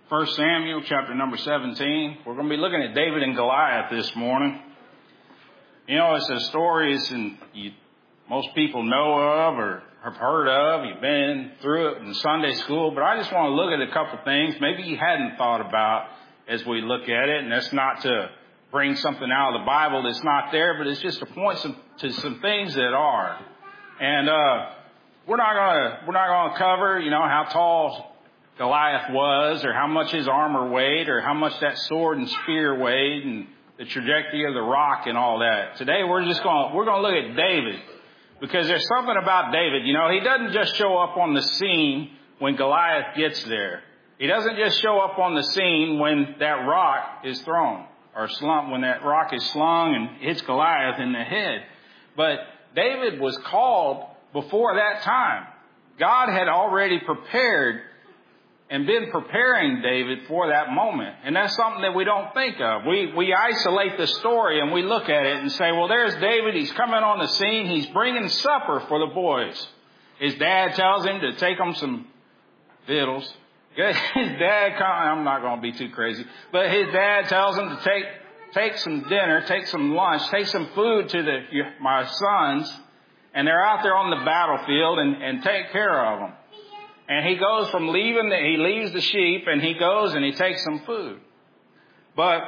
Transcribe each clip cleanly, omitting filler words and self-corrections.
1 Samuel chapter number 17. We're going to be looking at David and Goliath this morning. You know, it's a story most people know of or have heard of. You've been through it in Sunday school. But I just want to look at a couple things maybe you hadn't thought about as we look at it. And that's not to bring something out of the Bible that's not there, but it's just to point to some things that are. And we're not going to cover, how tall Goliath was, or how much his armor weighed, or how much that sword and spear weighed, and the trajectory of the rock and all that. Today we're going to look at David, because there's something about David. He doesn't just show up on the scene when Goliath gets there. He doesn't just show up on the scene when that rock is thrown or slung, when that rock is slung and hits Goliath in the head. But David was called before that time. God had already prepared and been preparing David for that moment. And that's something that we don't think of. We isolate the story and we look at it and say, well, there's David. He's coming on the scene. He's bringing supper for the boys. His dad tells him to take them some victuals. His dad, I'm not going to be too crazy, but his dad tells him to take some dinner, take some lunch, take some food to my sons. And they're out there on the battlefield and take care of them. And he goes from he leaves the sheep and he goes and he takes some food. But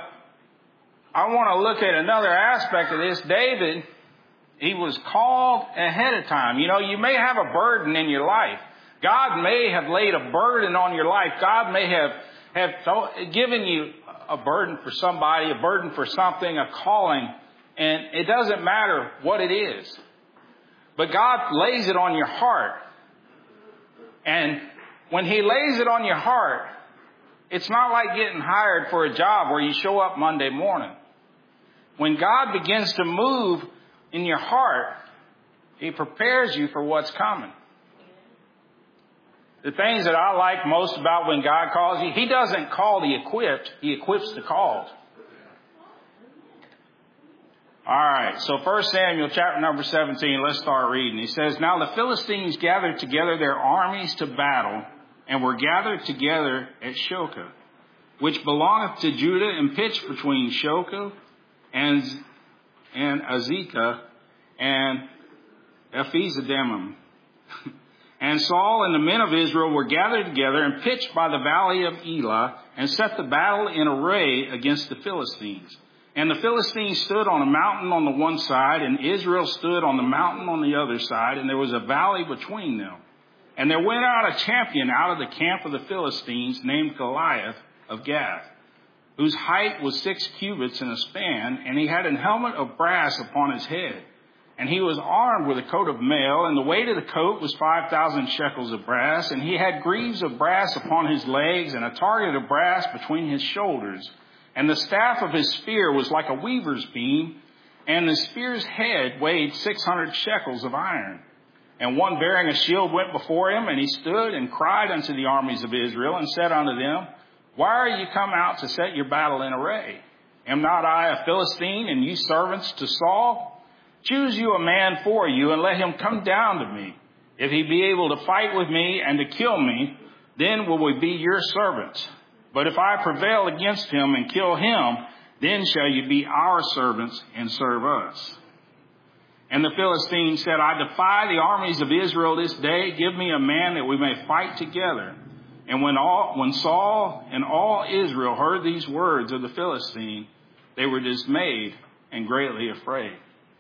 I want to look at another aspect of this. David, he was called ahead of time. You may have a burden in your life. God may have laid a burden on your life. God may have given you a burden for somebody, a burden for something, a calling. And it doesn't matter what it is. But God lays it on your heart. And when he lays it on your heart, it's not like getting hired for a job where you show up Monday morning. When God begins to move in your heart, he prepares you for what's coming. The things that I like most about when God calls you, he doesn't call the equipped, he equips the called. All right, so 1 Samuel chapter number 17, let's start reading. He says, Now the Philistines gathered together their armies to battle, and were gathered together at Shoka, which belongeth to Judah, and pitched between Shoka and Azekah and Ephesdammim. And Saul and the men of Israel were gathered together and pitched by the valley of Elah, and set the battle in array against the Philistines. And the Philistines stood on a mountain on the one side, and Israel stood on the mountain on the other side, and there was a valley between them. And there went out a champion out of the camp of the Philistines named Goliath of Gath, whose height was 6 cubits and a span, and he had an helmet of brass upon his head. And he was armed with a coat of mail, and the weight of the coat was 5,000 shekels of brass, and he had greaves of brass upon his legs, and a target of brass between his shoulders. And the staff of his spear was like a weaver's beam, and the spear's head weighed 600 shekels of iron. And one bearing a shield went before him, and he stood and cried unto the armies of Israel, and said unto them, Why are you come out to set your battle in array? Am not I a Philistine, and ye servants to Saul? Choose you a man for you, and let him come down to me. If he be able to fight with me and to kill me, then will we be your servants. But if I prevail against him and kill him, then shall you be our servants and serve us. And the Philistines said, I defy the armies of Israel this day. Give me a man that we may fight together. And when Saul and all Israel heard these words of the Philistine, they were dismayed and greatly afraid.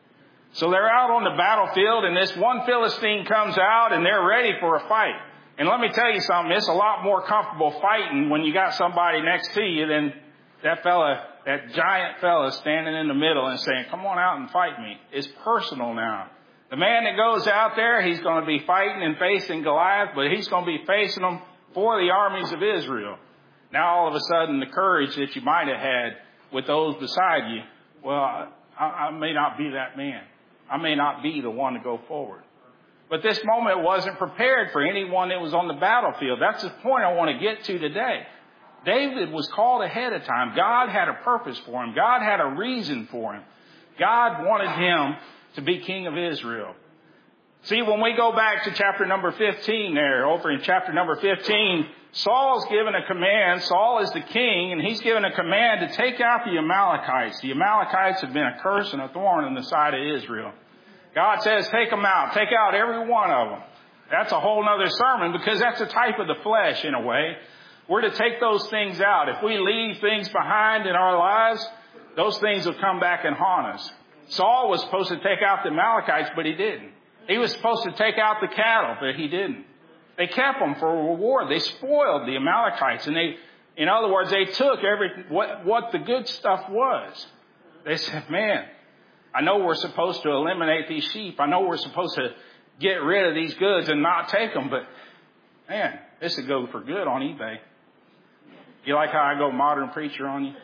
So they're out on the battlefield, and this one Philistine comes out, and they're ready for a fight. And let me tell you something, it's a lot more comfortable fighting when you got somebody next to you than that giant fella standing in the middle and saying, come on out and fight me. It's personal now. The man that goes out there, he's going to be fighting and facing Goliath, but he's going to be facing them for the armies of Israel. Now all of a sudden, the courage that you might have had with those beside you, well, I may not be that man. I may not be the one to go forward. But this moment wasn't prepared for anyone that was on the battlefield. That's the point I want to get to today. David was called ahead of time. God had a purpose for him. God had a reason for him. God wanted him to be king of Israel. See, when we go back to chapter number 15 there, over in chapter number 15, Saul's given a command. Saul is the king, and he's given a command to take out the Amalekites. The Amalekites have been a curse and a thorn in the side of Israel. God says, take them out. Take out every one of them. That's a whole other sermon, because that's a type of the flesh in a way. We're to take those things out. If we leave things behind in our lives, those things will come back and haunt us. Saul was supposed to take out the Amalekites, but he didn't. He was supposed to take out the cattle, but he didn't. They kept them for a reward. They spoiled the Amalekites, and in other words, they took what the good stuff was. They said, man, I know we're supposed to eliminate these sheep. I know we're supposed to get rid of these goods and not take them, but man, this would go for good on eBay. You like how I go modern preacher on you?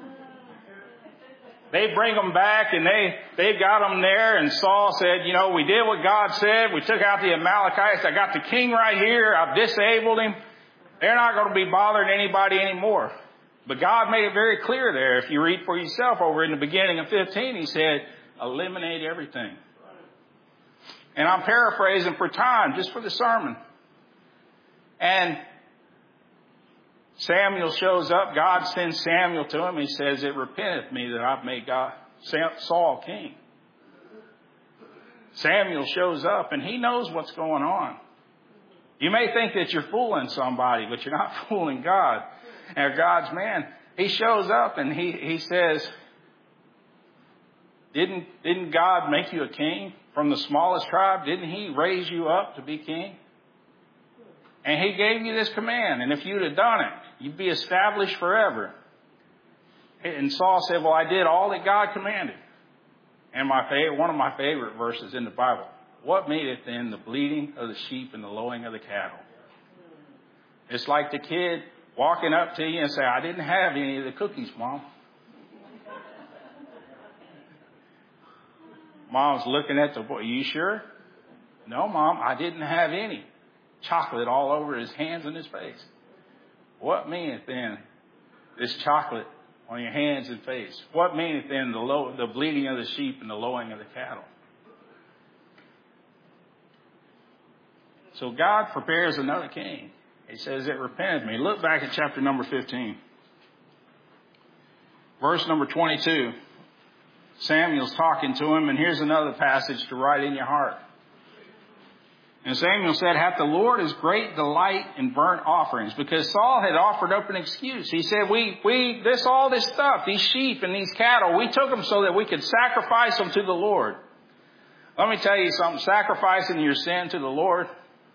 They bring them back, and they got them there, and Saul said, you know, we did what God said. We took out the Amalekites. I got the king right here. I've disabled him. They're not going to be bothering anybody anymore. But God made it very clear there. If you read for yourself over in the beginning of 15, he said, eliminate everything. And I'm paraphrasing for time, just for the sermon. And Samuel shows up. God sends Samuel to him. He says, it repenteth me that I've made Saul king. Samuel shows up, and he knows what's going on. You may think that you're fooling somebody, but you're not fooling God. And God's man, he shows up, and he says, didn't God make you a king from the smallest tribe? Didn't he raise you up to be king? And he gave you this command. And if you'd have done it, you'd be established forever. And Saul said, well, I did all that God commanded. And one of my favorite verses in the Bible. What meaneth then the bleating of the sheep and the lowing of the cattle? It's like the kid walking up to you and say, I didn't have any of the cookies, Mom. Mom's looking at the boy. You sure? No, Mom, I didn't have any. Chocolate all over his hands and his face. What meaneth then this chocolate on your hands and face? What meaneth then the bleating of the sheep and the lowing of the cattle? So God prepares another king. He says, it repenteth me. Look back at chapter number 15. Verse number 22. Samuel's talking to him, and here's another passage to write in your heart. And Samuel said, hath the Lord his great delight in burnt offerings? Because Saul had offered up an excuse. He said, all this stuff, these sheep and these cattle, we took them so that we could sacrifice them to the Lord. Let me tell you something. Sacrificing your sin to the Lord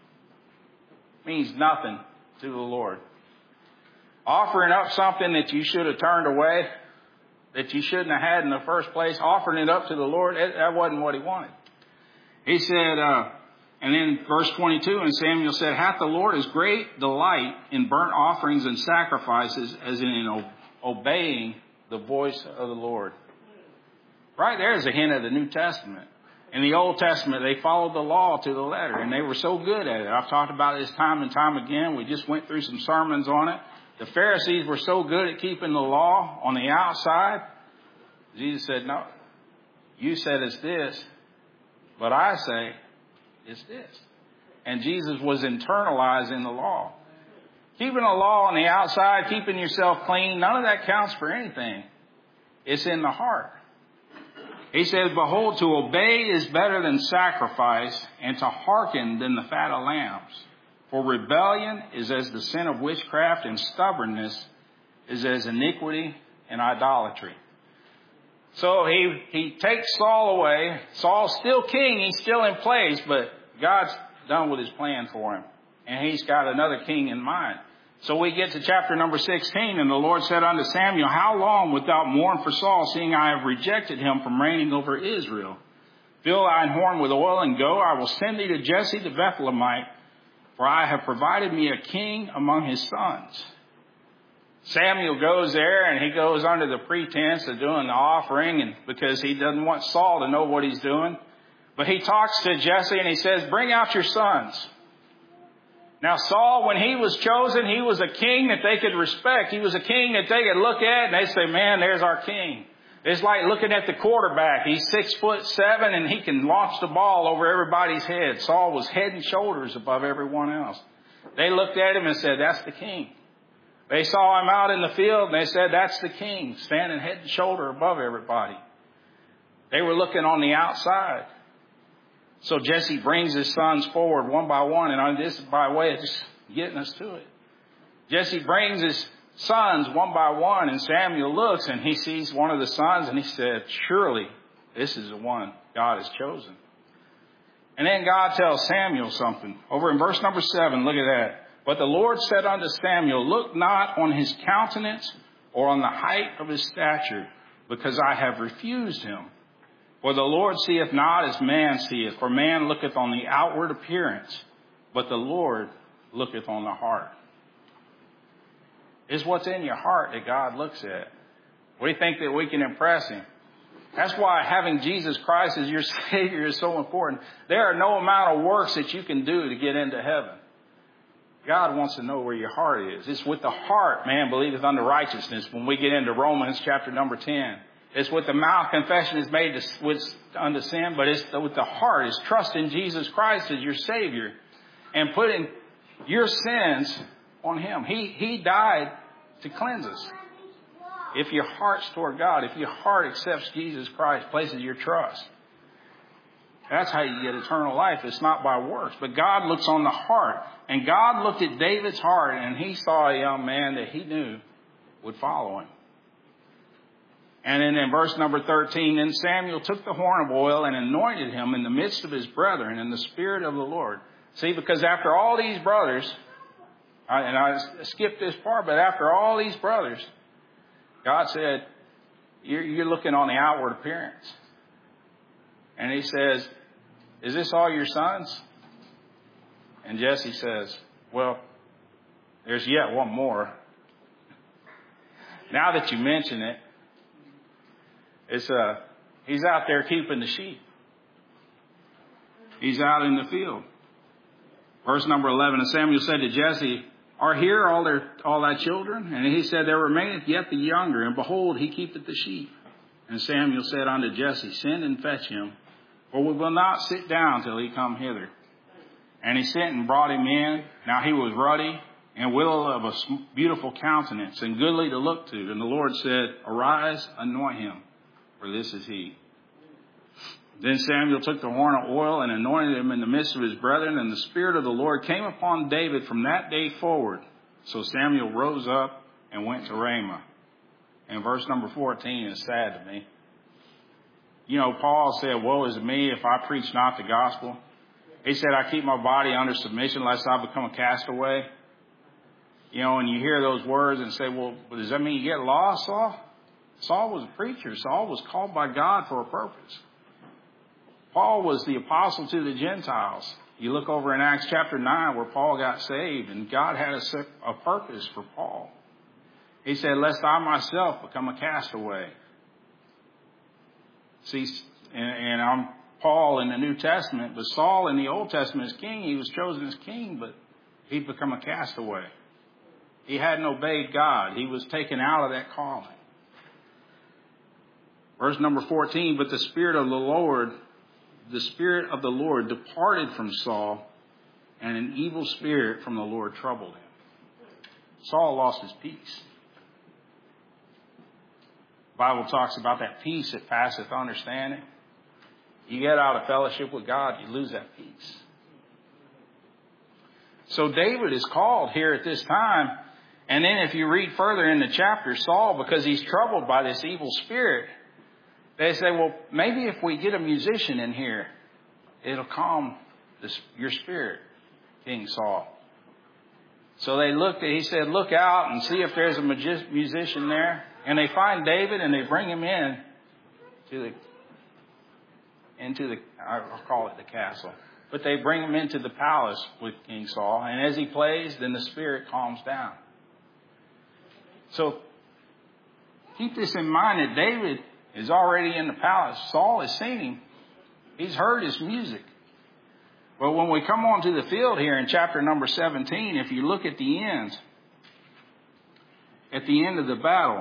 means nothing to the Lord. Offering up something that you should have turned away, that you shouldn't have had in the first place, offering it up to the Lord, that wasn't what he wanted. He said, and then verse 22, and Samuel said, hath the Lord his great delight in burnt offerings and sacrifices, as in obeying the voice of the Lord? Right there is a hint of the New Testament. In the Old Testament, they followed the law to the letter, and they were so good at it. I've talked about this time and time again. We just went through some sermons on it. The Pharisees were so good at keeping the law on the outside. Jesus said, no, you said it's this, but I say it's this. And Jesus was internalizing the law. Keeping the law on the outside, keeping yourself clean, none of that counts for anything. It's in the heart. He says, behold, to obey is better than sacrifice, and to hearken than the fat of lambs. For rebellion is as the sin of witchcraft, and stubbornness is as iniquity and idolatry. So he takes Saul away. Saul's still king. He's still in place, but God's done with his plan for him. And he's got another king in mind. So we get to chapter number 16, and the Lord said unto Samuel, how long wilt thou mourn for Saul, seeing I have rejected him from reigning over Israel? Fill thine horn with oil and go. I will send thee to Jesse the Bethlehemite, for I have provided me a king among his sons. Samuel goes there, and he goes under the pretense of doing the offering, and because he doesn't want Saul to know what he's doing. But he talks to Jesse, and he says, bring out your sons. Now Saul, when he was chosen, he was a king that they could respect. He was a king that they could look at and they say, man, there's our king. It's like looking at the quarterback. He's 6'7" and he can launch the ball over everybody's head. Saul was head and shoulders above everyone else. They looked at him and said, that's the king. They saw him out in the field and they said, that's the king, standing head and shoulder above everybody. They were looking on the outside. So Jesse brings his sons forward one by one, and this is by way of just getting us to it. Jesse brings his sons one by one, and Samuel looks and he sees one of the sons and he said, surely this is the one God has chosen. And then God tells Samuel something. Over in verse number 7, look at that. But the Lord said unto Samuel, look not on his countenance or on the height of his stature, because I have refused him. For the Lord seeth not as man seeth, for man looketh on the outward appearance, but the Lord looketh on the heart. It's what's in your heart that God looks at. We think that we can impress him. That's why having Jesus Christ as your Savior is so important. There are no amount of works that you can do to get into heaven. God wants to know where your heart is. It's with the heart man believeth unto righteousness when we get into Romans chapter number 10. It's with the mouth confession is made unto sin, but it's with the heart is trust in Jesus Christ as your Savior and putting your sins on him. He died to cleanse us. If your heart's toward God, if your heart accepts Jesus Christ, places your trust, that's how you get eternal life. It's not by works, but God looks on the heart. And God looked at David's heart and he saw a young man that he knew would follow him. And then in verse number 13, then Samuel took the horn of oil and anointed him in the midst of his brethren in the Spirit of the Lord. See, because after all these brothers, and I skipped this part, but after all these brothers, God said, you're looking on the outward appearance. And he says, is this all your sons? And Jesse says, well, there's yet one more. Now that you mention it, he's out there keeping the sheep. He's out in the field. Verse number 11, and Samuel said to Jesse, are here all thy children? And he said, there remaineth yet the younger, and behold, he keepeth the sheep. And Samuel said unto Jesse, send and fetch him, for we will not sit down till he come hither. And he sent and brought him in. Now he was ruddy and well of a beautiful countenance and goodly to look to. And the Lord said, arise, anoint him, for this is he. Then Samuel took the horn of oil and anointed him in the midst of his brethren. And the Spirit of the Lord came upon David from that day forward. So Samuel rose up and went to Ramah. And verse number 14 is sad to me. You know, Paul said, woe is me if I preach not the gospel. He said, I keep my body under submission lest I become a castaway. You know, and you hear those words and say, well, does that mean you get lost, Saul? Saul was a preacher. Saul was called by God for a purpose. Paul was the apostle to the Gentiles. You look over in Acts chapter 9 where Paul got saved, and God had a purpose for Paul. He said, lest I myself become a castaway. See, and I'm Paul in the New Testament, but Saul in the Old Testament as king, he was chosen as king, but he'd become a castaway. He hadn't obeyed God. He was taken out of that calling. Verse number 14, but the Spirit of the Lord departed from Saul, and an evil spirit from the Lord troubled him. Saul lost his peace. The Bible talks about that peace that passeth understanding. You get out of fellowship with God, you lose that peace. So David is called here at this time. And then if you read further in the chapter, Saul, because he's troubled by this evil spirit, they say, well, maybe if we get a musician in here, it'll calm your spirit, King Saul. So he said, look out and see if there's a musician there. And they find David and they bring him in into the, I'll call it the castle. But they bring him into the palace with King Saul. And as he plays, then the spirit calms down. So keep this in mind that David is already in the palace. Saul has seen him. He's heard his music. But when we come onto the field here in chapter number 17, if you look at the end of the battle,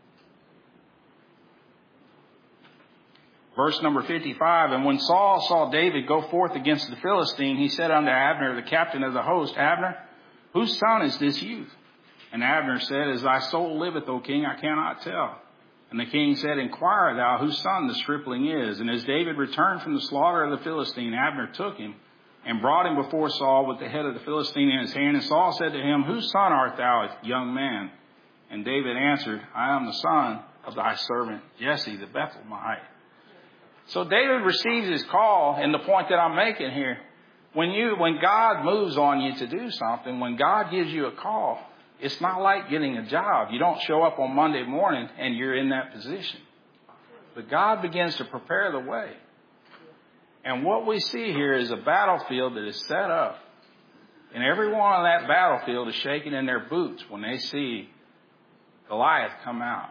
verse number 55, and when Saul saw David go forth against the Philistine, he said unto Abner, the captain of the host, Abner, Whose son is this youth? And Abner said, As thy soul liveth, O king, I cannot tell. And the king said, Inquire thou whose son the stripling is. And as David returned from the slaughter of the Philistine, Abner took him and brought him before Saul with the head of the Philistine in his hand. And Saul said to him, Whose son art thou, young man? And David answered, I am the son of thy servant Jesse the Bethlehemite. So David receives his call, and the point that I'm making here, when God moves on you to do something, when God gives you a call, it's not like getting a job. You don't show up on Monday morning and you're in that position. But God begins to prepare the way. And what we see here is a battlefield that is set up. And everyone on that battlefield is shaking in their boots when they see Goliath come out.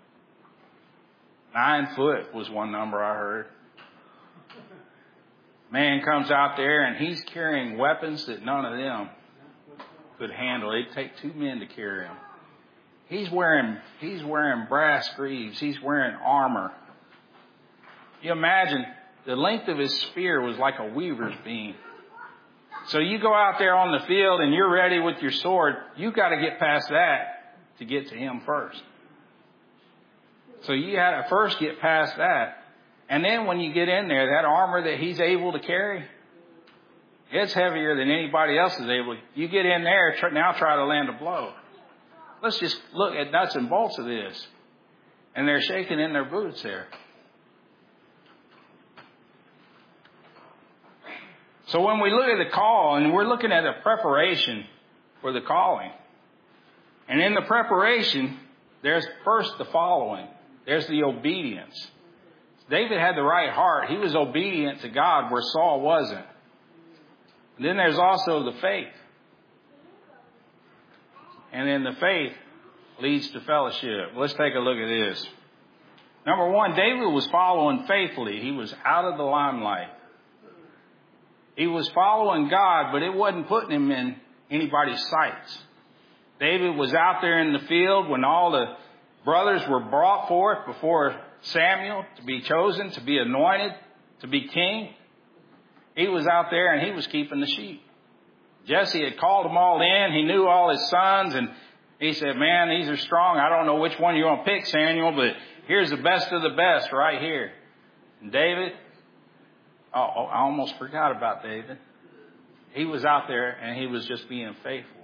9 foot was one number I heard. Man comes out there and he's carrying weapons that none of them could handle. It'd take 2 men to carry him. He's wearing brass greaves. He's wearing armor. You imagine the length of his spear was like a weaver's beam. So you go out there on the field and you're ready with your sword. You've got to get past that to get to him first. So you had to first get past that. And then when you get in there, that armor that he's able to carry, it's heavier than anybody else is able to. You get in there, now try to land a blow. Let's just look at nuts and bolts of this. And they're shaking in their boots there. So when we look at the call, and we're looking at the preparation for the calling. And in the preparation, there's first the following. There's the obedience. David had the right heart. He was obedient to God where Saul wasn't. And then there's also the faith. And then the faith leads to fellowship. Let's take a look at this. Number one, David was following faithfully. He was out of the limelight. He was following God, but it wasn't putting him in anybody's sights. David was out there in the field when all the brothers were brought forth before Samuel to be chosen, to be anointed, to be king. He was out there and he was keeping the sheep. Jesse had called them all in. He knew all his sons and he said, man, these are strong. I don't know which one you're going to pick, Samuel, but here's the best of the best right here. And David, I almost forgot about David. He was out there and he was just being faithful.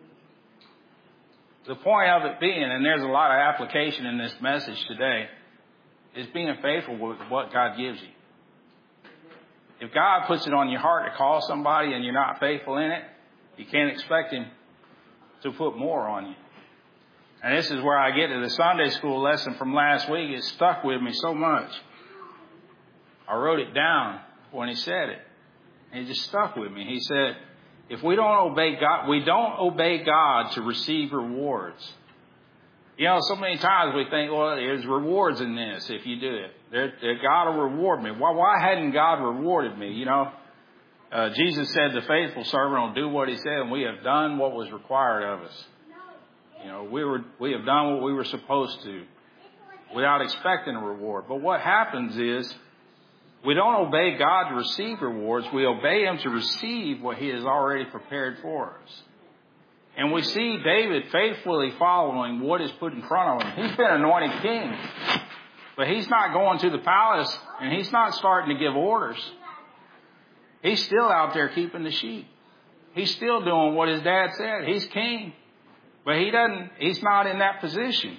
The point of it being, and there's a lot of application in this message today, is being faithful with what God gives you. If God puts it on your heart to call somebody and you're not faithful in it, you can't expect him to put more on you. And this is where I get to the Sunday school lesson from last week. It stuck with me so much. I wrote it down when he said it. And it just stuck with me. He said, if we don't obey God, we don't obey God to receive rewards. You know, so many times we think, well, there's rewards in this if you do it. God will reward me. Why hadn't God rewarded me? You know, Jesus said the faithful servant will do what he said, and we have done what was required of us. You know, we have done what we were supposed to without expecting a reward. But what happens is we don't obey God to receive rewards. We obey him to receive what he has already prepared for us. And we see David faithfully following what is put in front of him. He's been anointed king, but he's not going to the palace and he's not starting to give orders. He's still out there keeping the sheep. He's still doing what his dad said. He's king, but he's not in that position.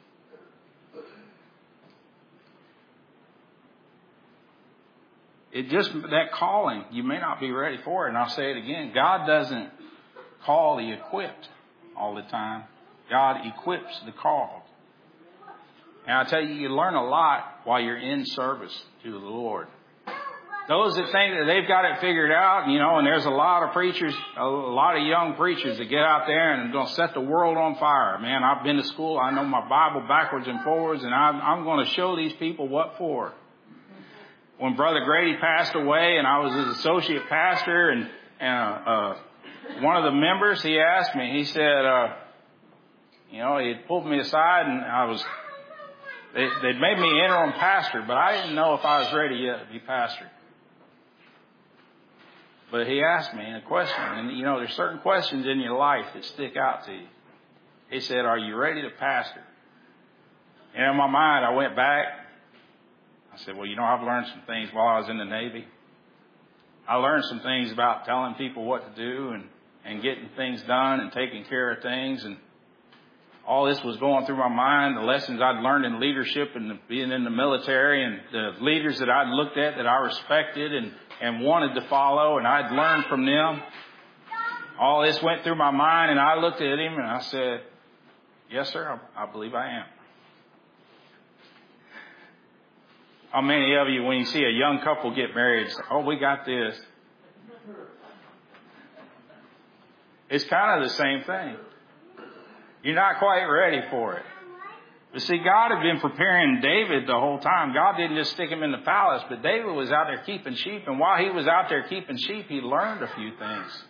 That calling, you may not be ready for it. And I'll say it again. God doesn't call the equipped all the time. God equips the called. And I tell you, you learn a lot while you're in service to the Lord. Those that think that they've got it figured out, you know, and there's a lot of preachers, a lot of young preachers that get out there and are going to set the world on fire. Man, I've been to school. I know my Bible backwards and forwards, and I'm going to show these people what for. When Brother Grady passed away and I was his associate pastor and one of the members, he asked me, he said, he had pulled me aside and they'd made me interim pastor, but I didn't know if I was ready yet to be pastor. But he asked me a question. And, you know, there's certain questions in your life that stick out to you. He said, are you ready to pastor? And in my mind, I went back. I said, well, you know, I've learned some things while I was in the Navy. I learned some things about telling people what to do and getting things done and taking care of things. And all this was going through my mind, the lessons I'd learned in leadership and being in the military and the leaders that I'd looked at that I respected and wanted to follow, and I'd learned from them. All this went through my mind, and I looked at him and I said, yes, sir, I believe I am. How many of you, when you see a young couple get married, say, oh, we got this? It's kind of the same thing. You're not quite ready for it. But see, God had been preparing David the whole time. God didn't just stick him in the palace, but David was out there keeping sheep. And while he was out there keeping sheep, he learned a few things.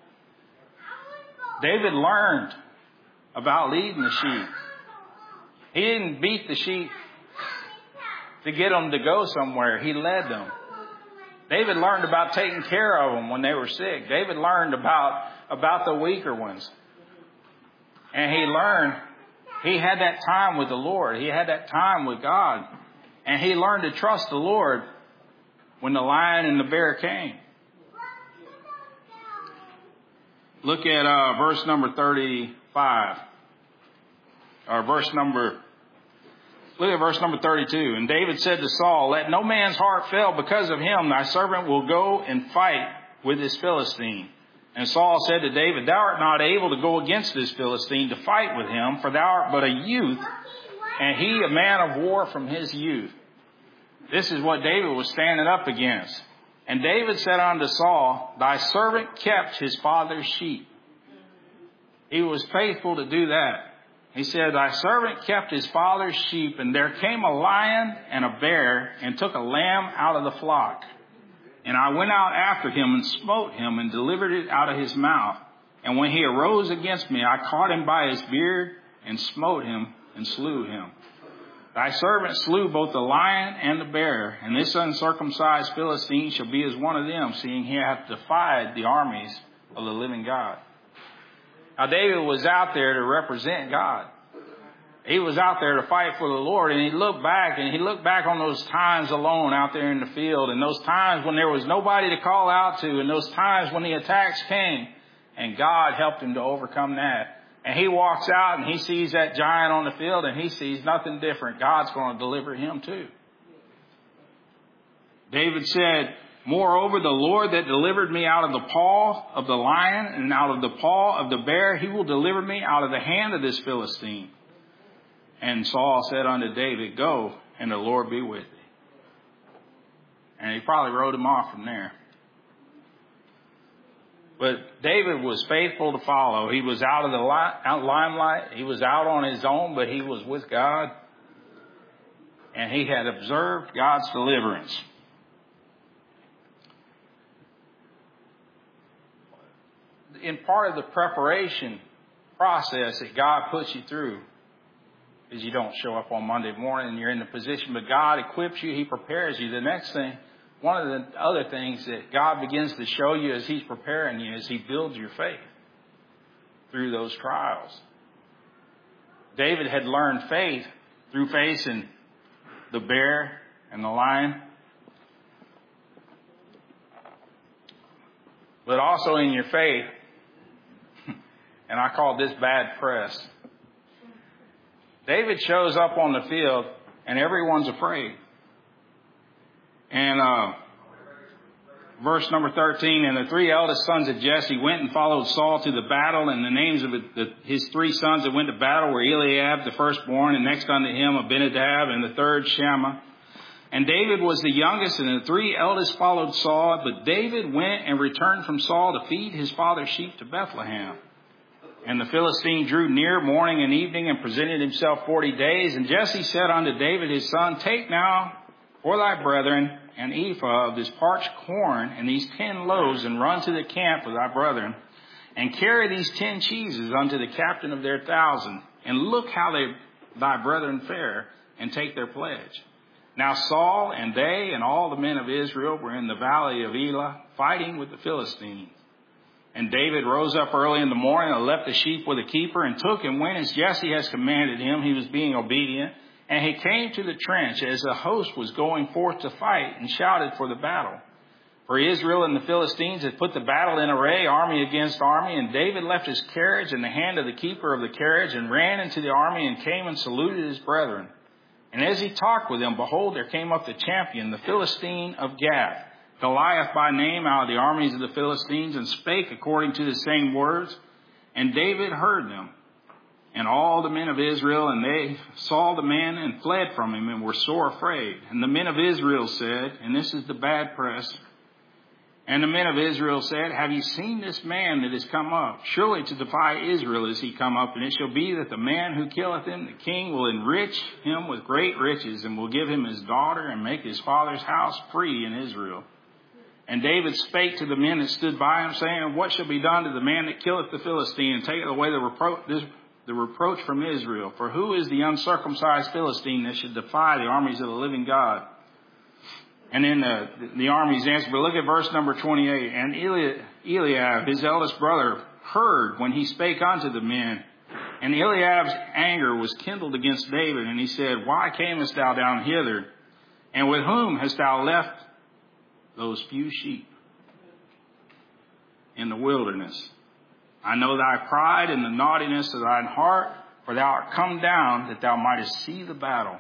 David learned about leading the sheep. He didn't beat the sheep to get them to go somewhere. He led them. David learned about taking care of them when they were sick. David learned about the weaker ones. And he had that time with the Lord. He had that time with God. And he learned to trust the Lord when the lion and the bear came. Look at verse number 35. Look at verse number 32. And David said to Saul, let no man's heart fail because of him. Thy servant will go and fight with this Philistine. And Saul said to David, thou art not able to go against this Philistine to fight with him, for thou art but a youth, and he a man of war from his youth. This is what David was standing up against. And David said unto Saul, thy servant kept his father's sheep. He was faithful to do that. He said, thy servant kept his father's sheep, and there came a lion and a bear, and took a lamb out of the flock. And I went out after him and smote him and delivered it out of his mouth. And when he arose against me, I caught him by his beard and smote him and slew him. Thy servant slew both the lion and the bear, and this uncircumcised Philistine shall be as one of them, seeing he hath defied the armies of the living God. Now David was out there to represent God. He was out there to fight for the Lord, and he looked back on those times alone out there in the field, and those times when there was nobody to call out to, and those times when the attacks came, and God helped him to overcome that. And he walks out and he sees that giant on the field, and he sees nothing different. God's going to deliver him too. David said, moreover, the Lord that delivered me out of the paw of the lion and out of the paw of the bear, he will deliver me out of the hand of this Philistine. And Saul said unto David, go, and the Lord be with thee. And he probably wrote him off from there. But David was faithful to follow. He was out of the limelight. He was out on his own, but he was with God. And he had observed God's deliverance. In part of the preparation process that God puts you through, is you don't show up on Monday morning and you're in the position, but God equips you, he prepares you. The next thing, one of the other things that God begins to show you as he's preparing you is he builds your faith through those trials. David had learned faith through facing the bear and the lion, but also in your faith, and I call this bad press. David shows up on the field and everyone's afraid. And verse number 13, and the three eldest sons of Jesse went and followed Saul to the battle, and the names of his three sons that went to battle were Eliab, the firstborn, and next unto him Abinadab, and the third Shammah. And David was the youngest, and the three eldest followed Saul. But David went and returned from Saul to feed his father's sheep to Bethlehem. And the Philistine drew near morning and evening and presented himself 40 days. And Jesse said unto David his son, take now for thy brethren an ephah of this parched corn and these 10 loaves, and run to the camp of thy brethren, and carry these 10 cheeses unto the captain of their 1,000, and look how thy brethren fare, and take their pledge. Now Saul and they and all the men of Israel were in the valley of Elah fighting with the Philistines. And David rose up early in the morning and left the sheep with a keeper and took and went as Jesse has commanded him. He was being obedient. And he came to the trench as the host was going forth to fight and shouted for the battle. For Israel and the Philistines had put the battle in array, army against army. And David left his carriage in the hand of the keeper of the carriage and ran into the army and came and saluted his brethren. And as he talked with them, behold, there came up the champion, the Philistine of Gath, Goliath by name, out of the armies of the Philistines, and spake according to the same words. And David heard them, and all the men of Israel, and they saw the man and fled from him and were sore afraid. And the men of Israel said, and this is the bad press, and the men of Israel said, have you seen this man that is come up? Surely to defy Israel is he come up, and it shall be that the man who killeth him, the king, will enrich him with great riches, and will give him his daughter, and make his father's house free in Israel. And David spake to the men that stood by him, saying, what shall be done to the man that killeth the Philistine, and taketh away the reproach from Israel? For who is the uncircumcised Philistine that should defy the armies of the living God? And then the armies answered. But look at verse number 28. And Eliab, his eldest brother, heard when he spake unto the men. And Eliab's anger was kindled against David. And he said, why camest thou down hither? And with whom hast thou left those few sheep in the wilderness? I know thy pride and the naughtiness of thine heart, for thou art come down that thou mightest see the battle.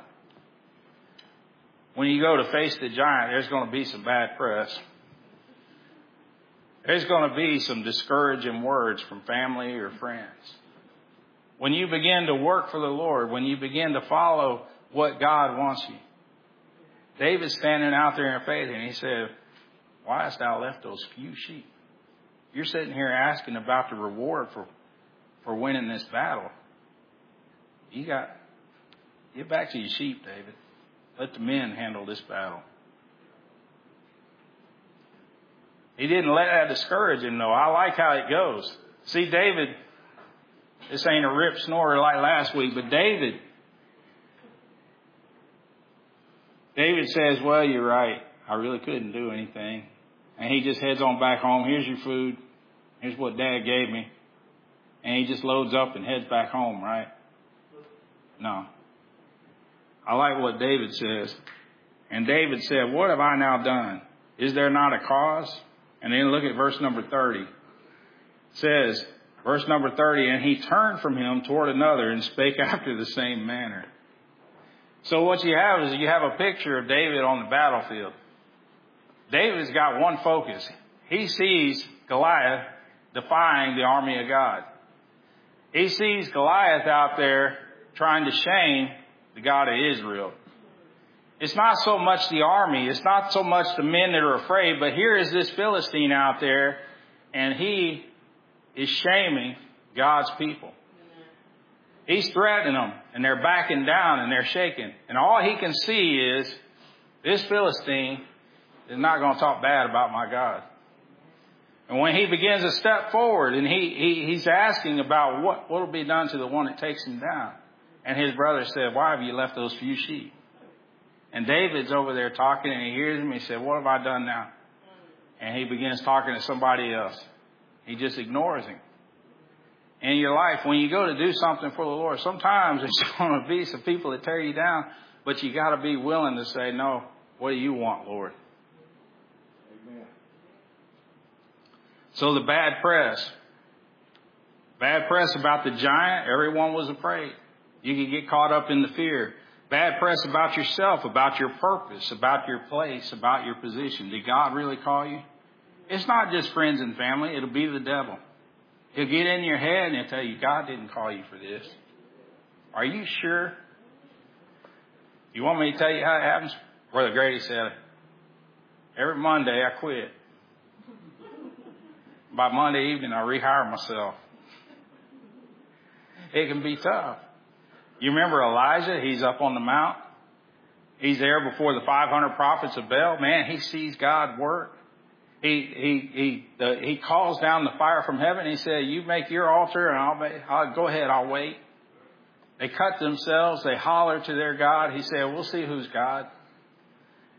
When you go to face the giant, there's going to be some bad press. There's going to be some discouraging words from family or friends. When you begin to work for the Lord, when you begin to follow what God wants you. David's standing out there in faith, and he said, why hast thou left those few sheep? You're sitting here asking about the reward for winning this battle. Get back to your sheep, David. Let the men handle this battle. He didn't let that discourage him, though. I like how it goes. See, David, this ain't a rip snorer like last week, but David says, well, you're right. I really couldn't do anything. And he just heads on back home. Here's your food. Here's what Dad gave me. And he just loads up and heads back home, right? No. I like what David says. And David said, what have I now done? Is there not a cause? And then look at verse number 30. It says, verse number 30, and he turned from him toward another and spake after the same manner. So what you have is you have a picture of David on the battlefield. David's got one focus. He sees Goliath defying the army of God. He sees Goliath out there trying to shame the God of Israel. It's not so much the army. It's not so much the men that are afraid. But here is this Philistine out there, and he is shaming God's people. He's threatening them, and they're backing down, and they're shaking. And all he can see is this Philistine is not going to talk bad about my God. And when he begins to step forward, and he's asking about what will be done to the one that takes him down. And his brother said, why have you left those few sheep? And David's over there talking, and he hears him. He said, what have I done now? And he begins talking to somebody else. He just ignores him. In your life, when you go to do something for the Lord, sometimes there's going to be some people that tear you down, but you got to be willing to say, no, what do you want, Lord? Amen. So the bad press about the giant, everyone was afraid. You could get caught up in the fear. Bad press about yourself, about your purpose, about your place, about your position. Did God really call you? It's not just friends and family. It'll be the devil. He'll get in your head and he'll tell you, God didn't call you for this. Are you sure? You want me to tell you how it happens? Brother Grady said, every Monday I quit. By Monday evening I rehire myself. It can be tough. You remember Elijah? He's up on the mount. He's there before the 500 prophets of Baal. Man, he sees God work. He calls down the fire from heaven. He said, you make your altar and I'll go ahead. I'll wait. They cut themselves. They holler to their God. He said, we'll see who's God.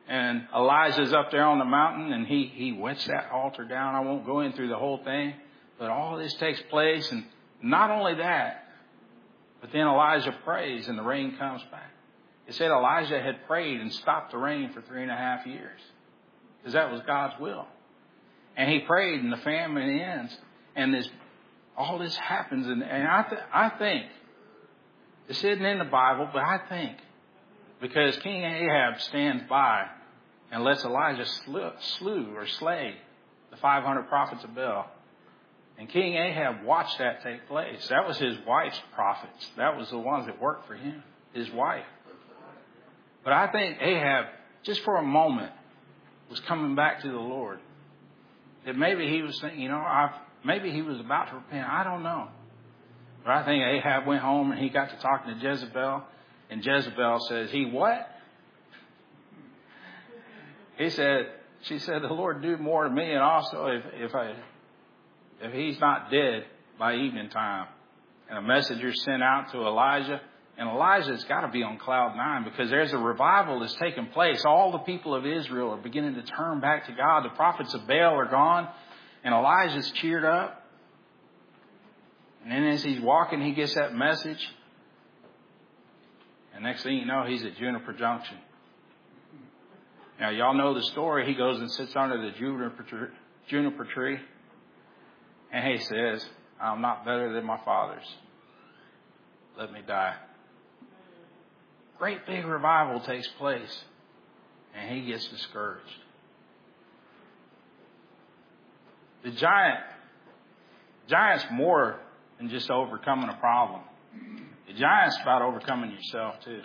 And Elijah's up there on the mountain, and he wets that altar down. I won't go in through the whole thing, but all this takes place. And not only that, but then Elijah prays, and the rain comes back. It said Elijah had prayed and stopped the rain for 3.5 years, because that was God's will. And he prayed, and the famine ends, and all this happens. And I think, this isn't in the Bible, but I think, because King Ahab stands by and lets Elijah slay the 500 prophets of Baal. And King Ahab watched that take place. That was his wife's prophets. That was the ones that worked for him, his wife. But I think Ahab, just for a moment, was coming back to the Lord. That maybe he was thinking, maybe he was about to repent. I don't know. But I think Ahab went home and he got to talking to Jezebel. And Jezebel says, he what? She said, the Lord do more to me, and also if he's not dead by evening time. And a messenger sent out to Elijah. And Elijah's got to be on cloud 9, because there's a revival that's taking place. All the people of Israel are beginning to turn back to God. The prophets of Baal are gone. And Elijah's cheered up. And then as he's walking, he gets that message. And next thing you know, he's at Juniper Junction. Now, y'all know the story. He goes and sits under the juniper tree. And he says, I'm not better than my fathers. Let me die. Great big revival takes place. And he gets discouraged. The giant's more than just overcoming a problem. The giant's about overcoming yourself too.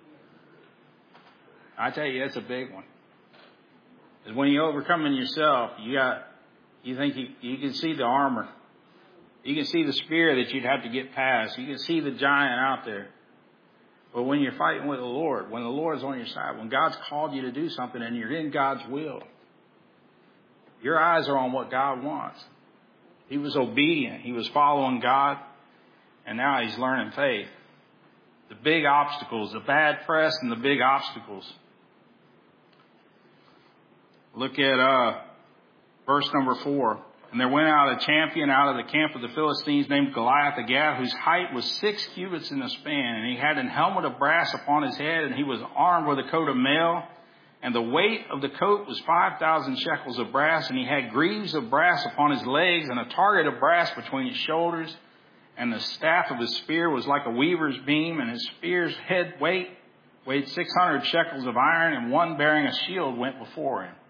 I tell you, that's a big one. Because when you're overcoming yourself, you think you can see the armor. You can see the spear that you'd have to get past. You can see the giant out there. But when you're fighting with the Lord, when the Lord's on your side, when God's called you to do something and you're in God's will, your eyes are on what God wants. He was obedient. He was following God. And now he's learning faith. The big obstacles, the bad press and the big obstacles. Look at verse number 4. And there went out a champion out of the camp of the Philistines named Goliath of Gath, whose height was 6 cubits in a span. And he had an helmet of brass upon his head, and he was armed with a coat of mail. And the weight of the coat was 5,000 shekels of brass. And he had greaves of brass upon his legs, and a target of brass between his shoulders. And the staff of his spear was like a weaver's beam, and his spear's head weighed 600 shekels of iron, and one bearing a shield went before him.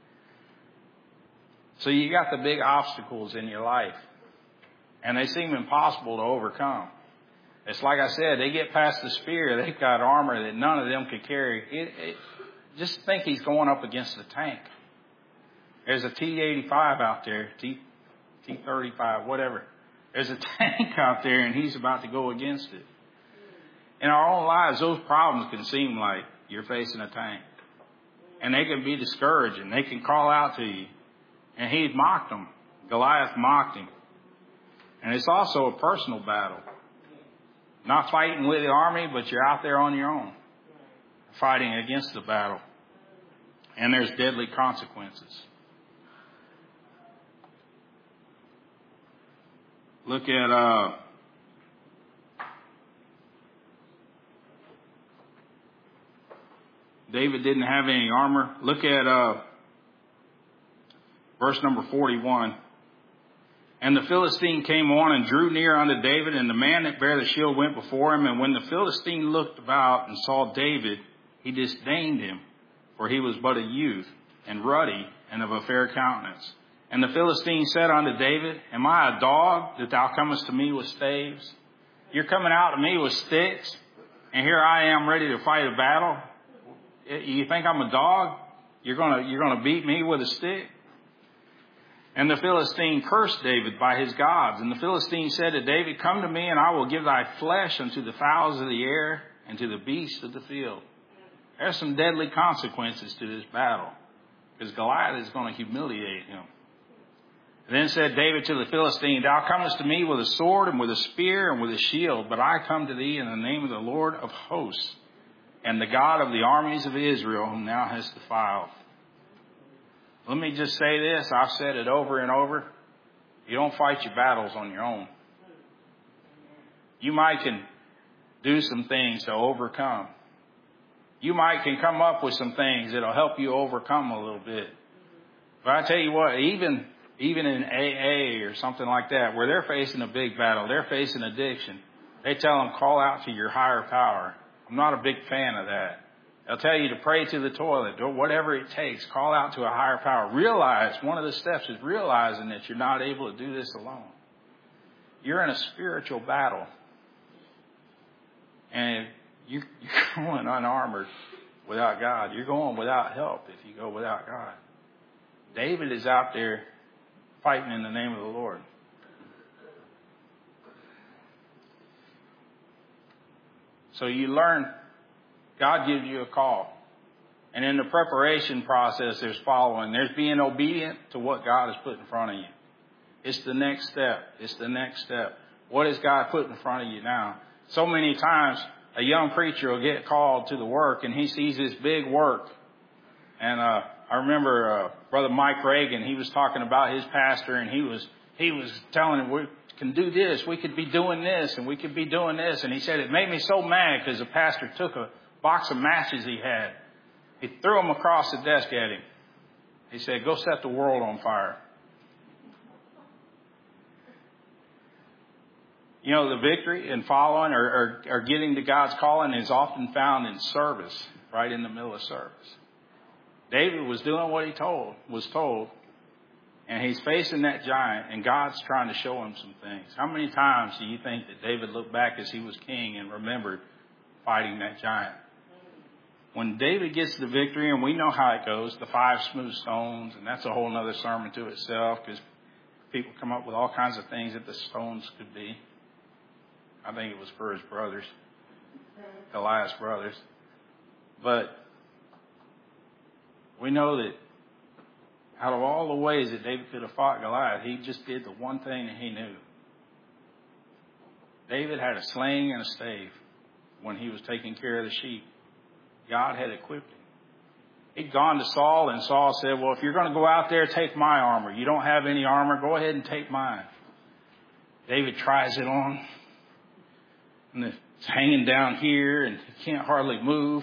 So you got the big obstacles in your life, and they seem impossible to overcome. It's like I said, they get past the spear, they've got armor that none of them could carry. Just think he's going up against a tank. There's a T-85 out there, T-35, whatever. There's a tank out there, and he's about to go against it. In our own lives, those problems can seem like you're facing a tank. And they can be discouraging. They can call out to you. And he mocked them. Goliath mocked him. And it's also a personal battle. Not fighting with the army, but you're out there on your own, fighting against the battle. And there's deadly consequences. Look at David didn't have any armor. Look at verse number 41. And the Philistine came on and drew near unto David, and the man that bare the shield went before him. And when the Philistine looked about and saw David, he disdained him, for he was but a youth, and ruddy, and of a fair countenance. And the Philistine said unto David, Am I a dog that thou comest to me with staves? You're coming out to me with sticks, and here I am ready to fight a battle. You think I'm a dog? You're gonna beat me with a stick? And the Philistine cursed David by his gods. And the Philistine said to David, Come to me, and I will give thy flesh unto the fowls of the air and to the beasts of the field. There's some deadly consequences to this battle, because Goliath is going to humiliate him. Then said David to the Philistine, Thou comest to me with a sword and with a spear and with a shield, but I come to thee in the name of the Lord of hosts, and the God of the armies of Israel, whom thou hast defiled. Let me just say this. I've said it over and over. You don't fight your battles on your own. You might can do some things to overcome. You might can come up with some things that'll help you overcome a little bit. But I tell you what, even in AA or something like that, where they're facing a big battle, they're facing addiction, they tell them, call out to your higher power. I'm not a big fan of that. They'll tell you to pray to the toilet, or whatever it takes. Call out to a higher power. Realize, one of the steps is realizing that you're not able to do this alone. You're in a spiritual battle. And you're going unarmored without God. You're going without help if you go without God. David is out there fighting in the name of the Lord. So you learn, God gives you a call. And in the preparation process, there's following. There's being obedient to what God has put in front of you. It's the next step. It's the next step. What has God put in front of you now? So many times, a young preacher will get called to the work, and he sees this big work. And I remember Brother Mike Reagan, he was talking about his pastor, and he was telling him, we can do this, we could be doing this, and we could be doing this. And he said, it made me so mad because the pastor took a box of matches he had. He threw them across the desk at him. He said, go set the world on fire. You know, the victory in following or getting to God's calling is often found in service, right in the middle of service. David was doing what he was told, and he's facing that giant, and God's trying to show him some things. How many times do you think that David looked back as he was king and remembered fighting that giant? When David gets the victory, and we know how it goes, the 5 smooth stones, and that's a whole other sermon to itself, because people come up with all kinds of things that the stones could be. I think it was for his brothers, Goliath's brothers. But we know that out of all the ways that David could have fought Goliath, he just did the one thing that he knew. David had a sling and a stave when he was taking care of the sheep. God had equipped him. He'd gone to Saul, and Saul said, well, if you're going to go out there, take my armor. You don't have any armor, go ahead and take mine. David tries it on. And it's hanging down here, and he can't hardly move.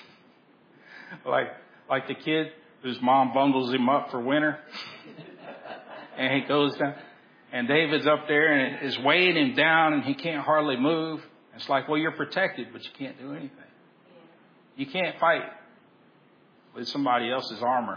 Like the kid whose mom bundles him up for winter. And he goes down. And David's up there and is weighing him down, and he can't hardly move. It's like, well, you're protected, but you can't do anything. You can't fight with somebody else's armor.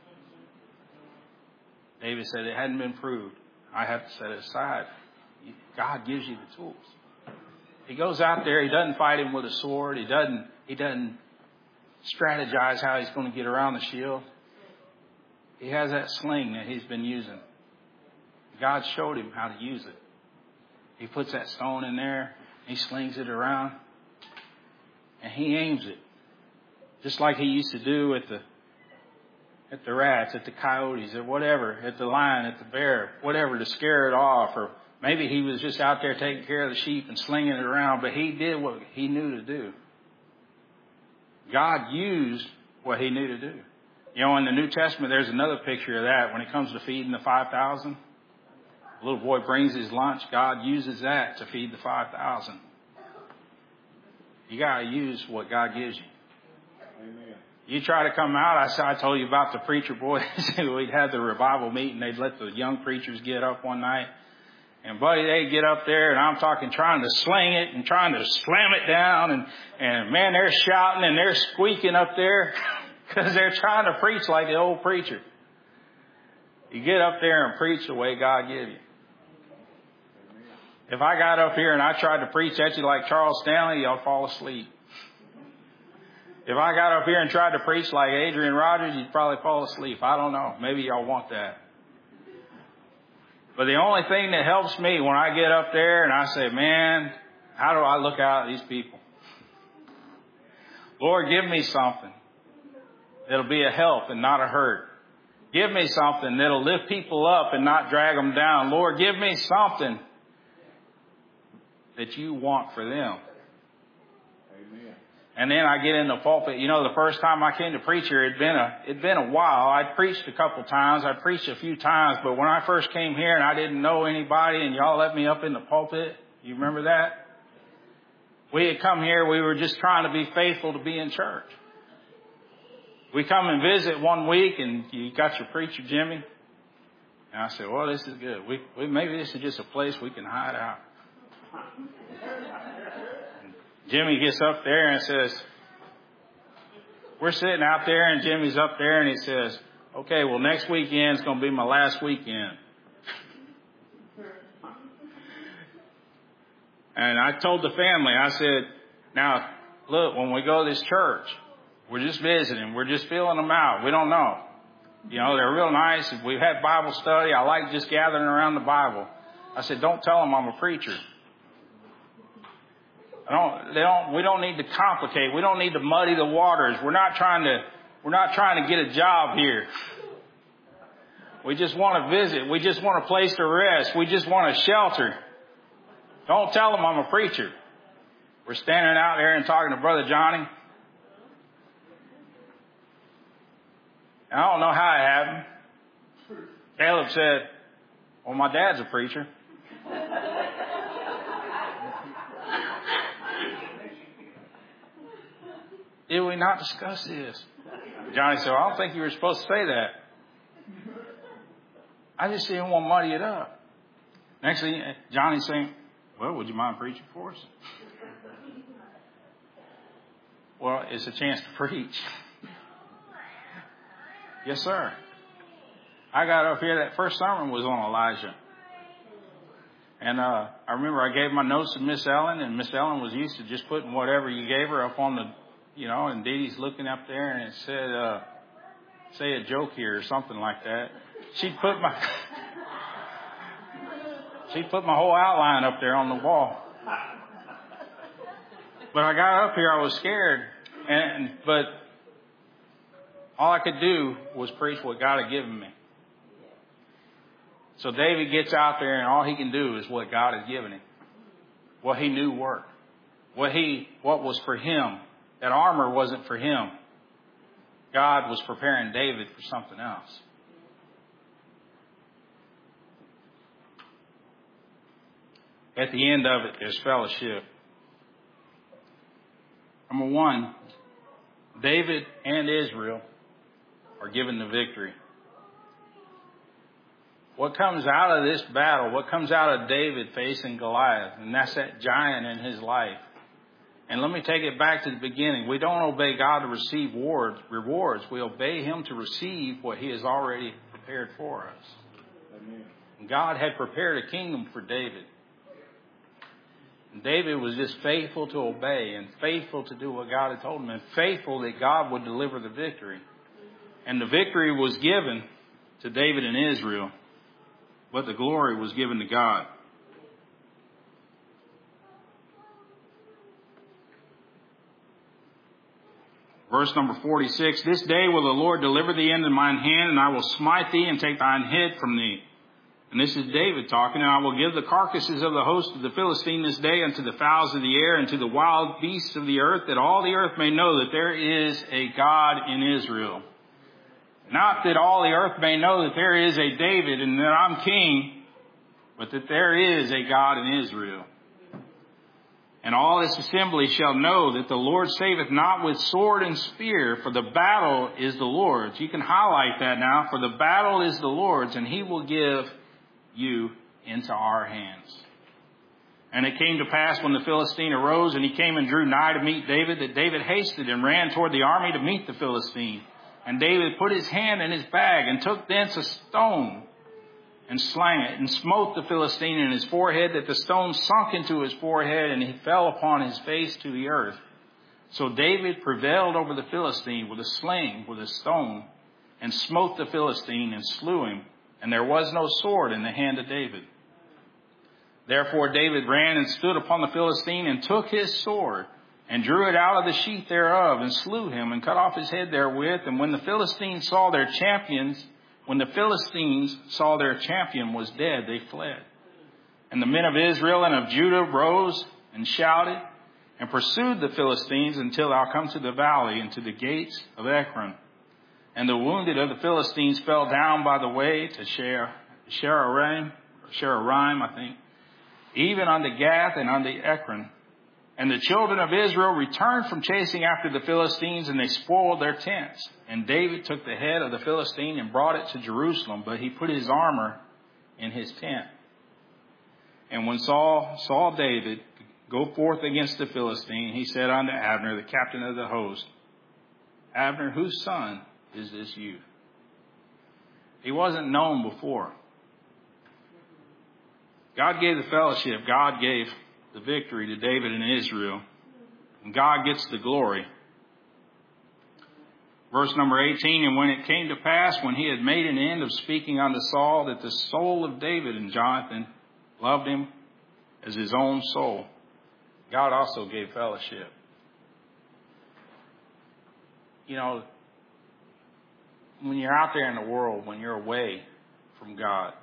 David said it hadn't been proved. I have to set it aside. God gives you the tools. He goes out there. He doesn't fight him with a sword. He doesn't strategize how he's going to get around the shield. He has that sling that he's been using. God showed him how to use it. He puts that stone in there. He slings it around. And he aims it. Just like he used to do at the rats, at the coyotes, or whatever, at the lion, at the bear, whatever, to scare it off. Or maybe he was just out there taking care of the sheep and slinging it around, but he did what he knew to do. God used what he knew to do. You know, in the New Testament, there's another picture of that when it comes to feeding the 5,000. A little boy brings his lunch. God uses that to feed the 5,000. You got to use what God gives you. Amen. You try to come out. I told you about the preacher boys. We'd have the revival meeting. They'd let the young preachers get up one night. And buddy, they'd get up there, and I'm talking trying to sling it and trying to slam it down. And man, they're shouting and they're squeaking up there because they're trying to preach like the old preacher. You get up there and preach the way God gave you. If I got up here and I tried to preach at you like Charles Stanley, y'all fall asleep. If I got up here and tried to preach like Adrian Rogers, you'd probably fall asleep. I don't know. Maybe y'all want that. But the only thing that helps me when I get up there and I say, man, how do I look out at these people? Lord, give me something that'll be a help and not a hurt. Give me something that'll lift people up and not drag them down. Lord, give me something that you want for them. Amen. And then I get in the pulpit. You know, the first time I came to preach here, it'd been a while. I'd preached a couple times. I preached a few times. But when I first came here and I didn't know anybody and y'all let me up in the pulpit, you remember that? We had come here. We were just trying to be faithful to be in church. We come and visit one week and you got your preacher, Jimmy. And I said, well, this is good. Maybe this is just a place we can hide out. Jimmy gets up there and says, we're sitting out there and Jimmy's up there and he says, okay, well, next weekend is going to be my last weekend. And I told the family, I said, now, look, when we go to this church, we're just visiting. We're just feeling them out. We don't know. You know, they're real nice. We've had Bible study. I like just gathering around the Bible. I said, don't tell them I'm a preacher. We don't need to complicate. We don't need to muddy the waters. We're not trying to get a job here. We just want to visit. We just want a place to rest. We just want a shelter. Don't tell them I'm a preacher. We're standing out there and talking to Brother Johnny. And I don't know how it happened. Caleb said, well, my dad's a preacher. Did we not discuss this? Johnny said, well, I don't think you were supposed to say that. I just didn't want to muddy it up. Next thing, Johnny's saying, well, would you mind preaching for us? Well, it's a chance to preach. Yes, sir. I got up here, that first sermon was on Elijah. And I remember I gave my notes to Miss Ellen, and Miss Ellen was used to just putting whatever you gave her up on the, you know, and Dee Dee's looking up there and it said, say a joke here or something like that. She'd put my whole outline up there on the wall. But I got up here, I was scared, but all I could do was preach what God had given me. So David gets out there and all he can do is what God has given him. What he knew worked. What was for him. That armor wasn't for him. God was preparing David for something else. At the end of it, there's fellowship. Number one, David and Israel are given the victory. What comes out of this battle, what comes out of David facing Goliath, and that's that giant in his life. And let me take it back to the beginning. We don't obey God to receive rewards. We obey him to receive what he has already prepared for us. Amen. And God had prepared a kingdom for David. And David was just faithful to obey and faithful to do what God had told him and faithful that God would deliver the victory. And the victory was given to David and Israel, but the glory was given to God. Verse number 46, this day will the Lord deliver thee into mine hand, and I will smite thee and take thine head from thee. And this is David talking, and I will give the carcasses of the host of the Philistine this day unto the fowls of the air and to the wild beasts of the earth, that all the earth may know that there is a God in Israel. Not that all the earth may know that there is a David and that I'm king, but that there is a God in Israel. And all this assembly shall know that the Lord saveth not with sword and spear, for the battle is the Lord's. You can highlight that now. For the battle is the Lord's, and he will give you into our hands. And it came to pass when the Philistine arose, and he came and drew nigh to meet David, that David hasted and ran toward the army to meet the Philistine. And David put his hand in his bag and took thence a stone and slang it, and smote the Philistine in his forehead, that the stone sunk into his forehead, and he fell upon his face to the earth. So David prevailed over the Philistine with a sling, with a stone, and smote the Philistine and slew him. And there was no sword in the hand of David. Therefore David ran and stood upon the Philistine, and took his sword, and drew it out of the sheath thereof, and slew him, and cut off his head therewith. And when the Philistines saw their champion was dead, they fled. And the men of Israel and of Judah rose and shouted, and pursued the Philistines until thou come to the valley and to the gates of Ekron. And the wounded of the Philistines fell down by the way to Sharaim, I think, even unto Gath and unto Ekron. And the children of Israel returned from chasing after the Philistines, and they spoiled their tents. And David took the head of the Philistine and brought it to Jerusalem, but he put his armor in his tent. And when Saul saw David go forth against the Philistine, he said unto Abner, the captain of the host, Abner, whose son is this youth? He wasn't known before. God gave the fellowship. God gave the victory to David and Israel. And God gets the glory. Verse number 18, and when it came to pass, when he had made an end of speaking unto Saul, that the soul of David and Jonathan loved him as his own soul, God also gave fellowship. You know, when you're out there in the world, when you're away from God,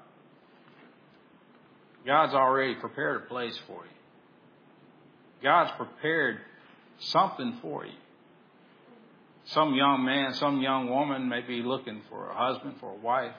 God's already prepared a place for you. God's prepared something for you. Some young man, some young woman may be looking for a husband, for a wife.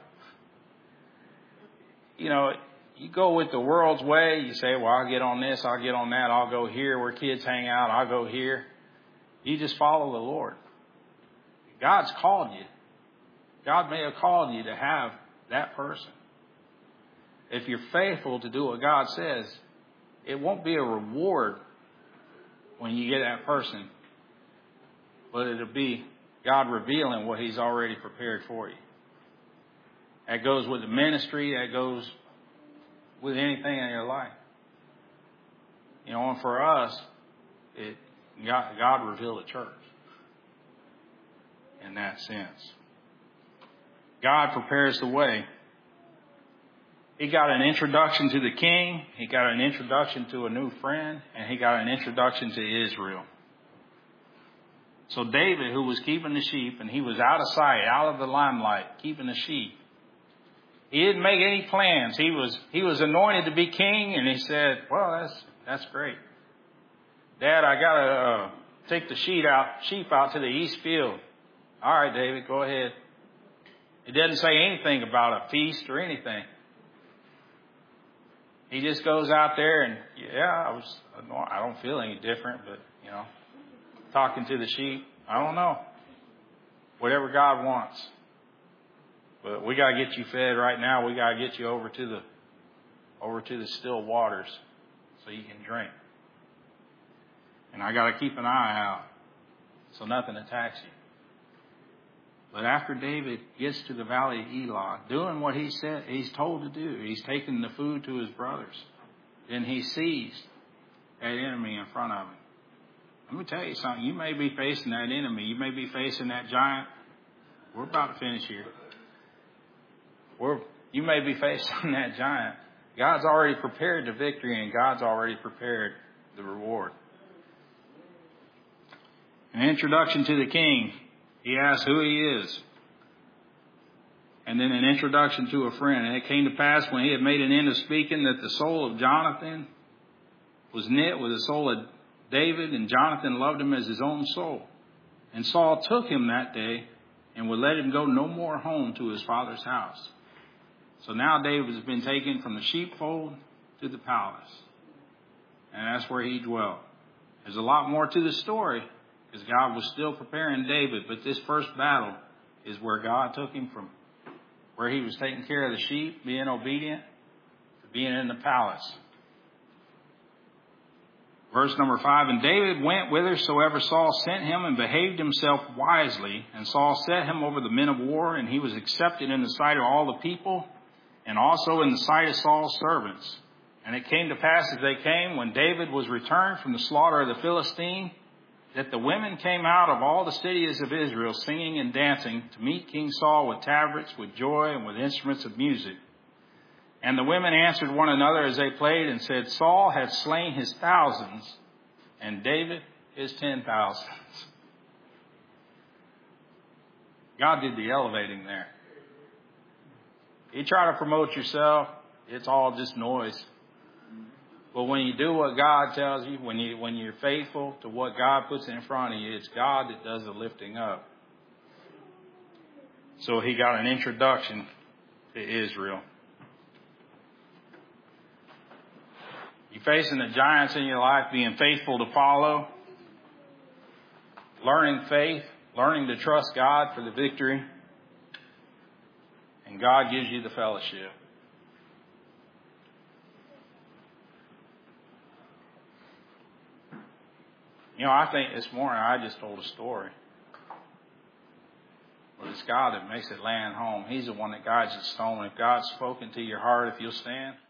You know, you go with the world's way. You say, well, I'll get on this, I'll get on that, I'll go here where kids hang out, I'll go here. You just follow the Lord. God's called you. God may have called you to have that person. If you're faithful to do what God says, it won't be a reward when you get that person, but it'll be God revealing what he's already prepared for you. That goes with the ministry. That goes with anything in your life. You know, and for us, God revealed the church in that sense. God prepares the way. He got an introduction to the king. He got an introduction to a new friend. And he got an introduction to Israel. So David, who was keeping the sheep, and he was out of sight, out of the limelight, keeping the sheep. He didn't make any plans. He was anointed to be king, and he said, well, that's great. Dad, I got to take the sheep out to the east field. All right, David, go ahead. It doesn't say anything about a feast or anything. He just goes out there and, I don't feel any different, but, you know, talking to the sheep, I don't know. Whatever God wants. But we got to get you fed right now. We got to get you over to the still waters so you can drink. And I got to keep an eye out so nothing attacks you. But after David gets to the valley of Elah, doing what he said he's told to do, he's taking the food to his brothers. Then he sees that enemy in front of him. Let me tell you something. You may be facing that enemy. You may be facing that giant. We're about to finish here. You may be facing that giant. God's already prepared the victory, and God's already prepared the reward. An introduction to the king. He asks who he is. And then an introduction to a friend. And it came to pass when he had made an end of speaking that the soul of Jonathan was knit with the soul of David, and Jonathan loved him as his own soul. And Saul took him that day and would let him go no more home to his father's house. So now David has been taken from the sheepfold to the palace. And that's where he dwelt. There's a lot more to the story, because God was still preparing David. But this first battle is where God took him from where he was taking care of the sheep, being obedient, to being in the palace. Verse number 5, and David went whithersoever Saul sent him, and behaved himself wisely. And Saul set him over the men of war, and he was accepted in the sight of all the people, and also in the sight of Saul's servants. And it came to pass as they came, when David was returned from the slaughter of the Philistine, that the women came out of all the cities of Israel, singing and dancing, to meet King Saul with tabrets, with joy, and with instruments of music. And the women answered one another as they played, and said, Saul hath slain his thousands, and David his 10,000s. God did the elevating there. You try to promote yourself, it's all just noise. But when you do what God tells you, when you're faithful to what God puts in front of you, it's God that does the lifting up. So he got an introduction to Israel. You're facing the giants in your life, being faithful to follow, learning faith, learning to trust God for the victory, and God gives you the fellowship. You know, I think this morning I just told a story. But it's God that makes it land home. He's the one that guides the stone. If God's spoken to your heart, if you'll stand.